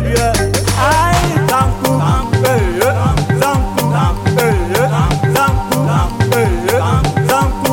Desolia, ai Zanku, Zanku, Zanku, Zanku, Zanku,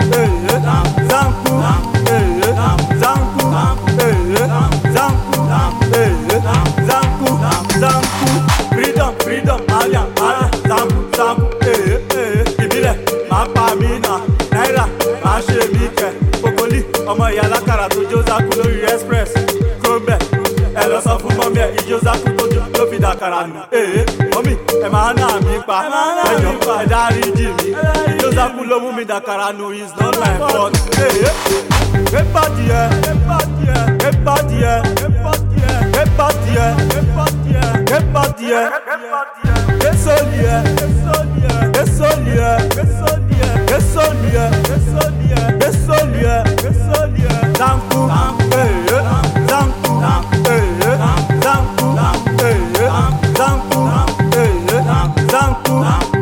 Zanku, freedom, freedom, Alia, Zanku, Zanku, Ibile, Mapamina, Naira, Mashemike, Kokoli, ọmọ ìyá alákàrà tó jó Zanku lórí express, Krombe, ẹ lọ sọ fún mọ́mí ẹ̀ ìjó Zanku tó jó ló fi dàkàrà nù. Mọ́mí, ẹ máa ná mi pa, ẹjọ́ ẹ dáríjì mi, ìjó Zanku ló mú mi dàkàrà nù, is not my fault. Epadia, Epadia, Epadia, Epadia, Epadia, Epadia, Desolia, Desolia, Desolia, Desolia, Desolia, Desolia, Desolia, Desolia, Zanku, Zanku, Zanku, Zanku, Zanku, Zanku,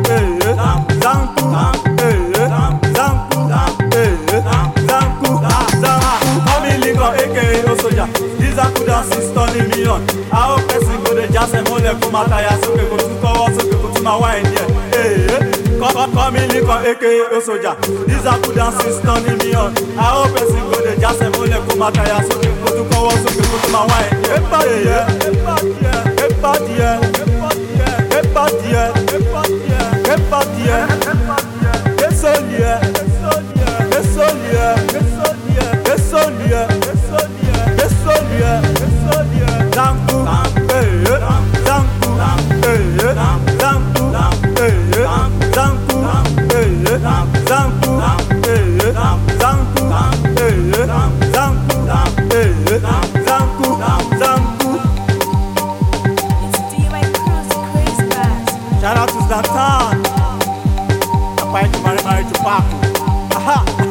Zanku dance is turning me on. I hope person go dey jazz and hold them for my tire. So we go to cover, so we go to my wine here. Come in, Lincoln, aka Osoja. This Zanku dance is turning me on. I hope person go dey jazz and hold them for my tire. So we go to cover, so we go to my wine here. Epadia, Epadia, Epadia, Epadia, Epadia, Epadia, Desolia, Desolia, Desolia, Desolia, Desolia, Desolia, Desolia, Desolia, Zanku, Zanku, Zanku, Zanku, Zanku, Zanku, Zanku, Zanku. It's DY Cruz, Crazy Bass. Shout out to Zlatan. Papai de Mari to Paco. Aha.